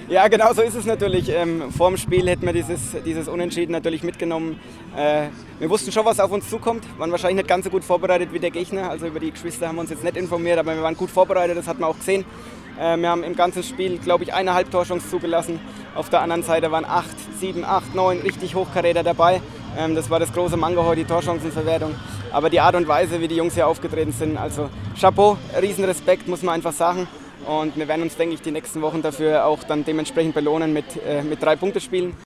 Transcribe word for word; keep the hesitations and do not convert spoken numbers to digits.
Ja, genau so ist es natürlich. Ähm, vor dem Spiel hätten wir dieses, dieses Unentschieden natürlich mitgenommen. Äh, wir wussten schon, was auf uns zukommt, waren wahrscheinlich nicht ganz so gut vorbereitet wie der Gegner. Also über die Geschwister haben wir uns jetzt nicht informiert, aber wir waren gut vorbereitet, das hat man auch gesehen. Äh, wir haben im ganzen Spiel, glaube ich, eine Halbtorchance zugelassen. Auf der anderen Seite waren acht, sieben, acht, neun richtig Hochkaräter dabei. Ähm, das war das große Mango heute, die Torchancenverwertung. Aber die Art und Weise, wie die Jungs hier aufgetreten sind, also Chapeau, Riesenrespekt, muss man einfach sagen. Und wir werden uns, denke ich, die nächsten Wochen dafür auch dann dementsprechend belohnen mit, äh, mit drei Punktespielen.